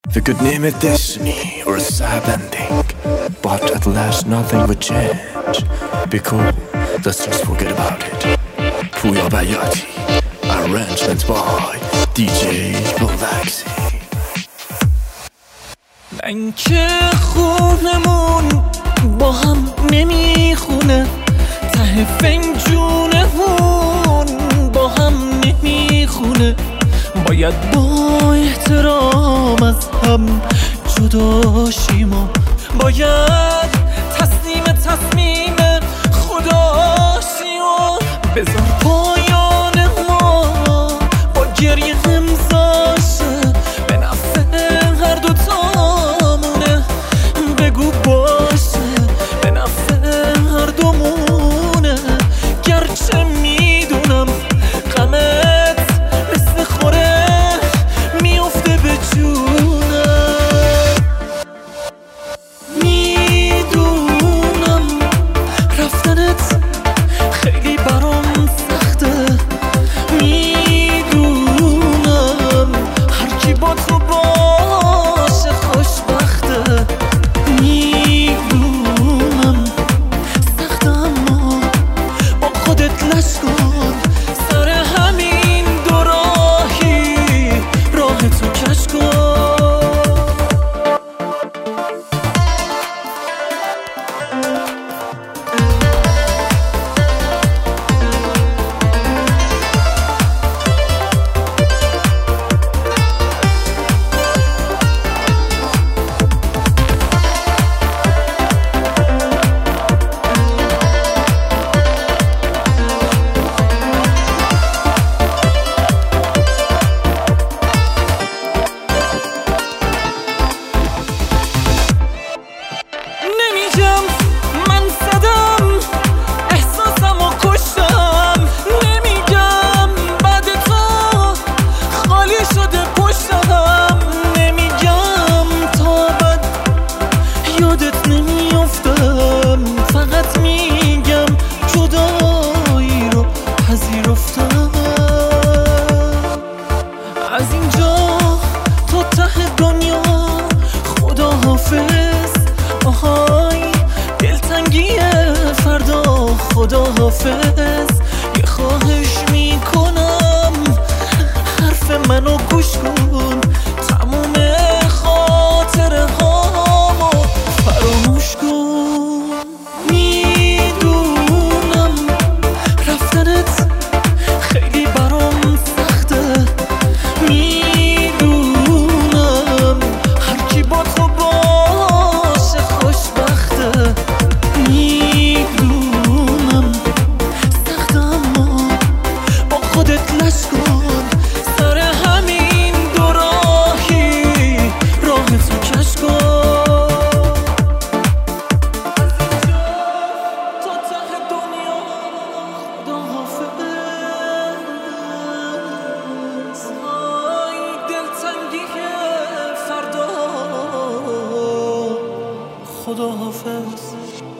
We could name it destiny or a sad ending, but at last nothing would change. Be cool, let's just forget about it. Puya Bayati, arrangement by DJ Relaxy. من که خونمون با هم نمیخونه، ته فنجونمون با هم نمیخونه. باید با احترام از هم جدا شیم و باید تصمیم خدا شیم و بذار پایان ما با گریه امضاشه، به نفع هر دوتامونه. بگو باشه به نفع هر دومونه، گرچه میدونم غمت مثل خوره میفته به جونم. میدونم رفتنت خیلی برام سخته، میدونم هر کی با تو باشه خوشبخته. میدونم سخته اما با خودت لش کن، سر همین دو راهی راه تو کش کن. نمیگم من زدم احساسم و کشتم، نمیگم بعد تو خالی شده پشتم، نمیگم تا بد یادت نمیافتم، فقط میگم جدایی رو پذیرفتم. از اینجا تا ته دنیا خداحافظ، آهای دلتنگی فردا خداحافظ. یه خواهش میکنم حرف منو گوش کن، تموم خاطره هامو فراموش کن. میدونم رفتنت خیلی برام سخته، میدونم هر کی با تو باشه خوشبخته. میدونم سخته اما با خودت لش کن، سر همین دو راهی راه تو کش کن. تا ته دنیا خداحافظ، های دلتنگی فردا خداحافظ.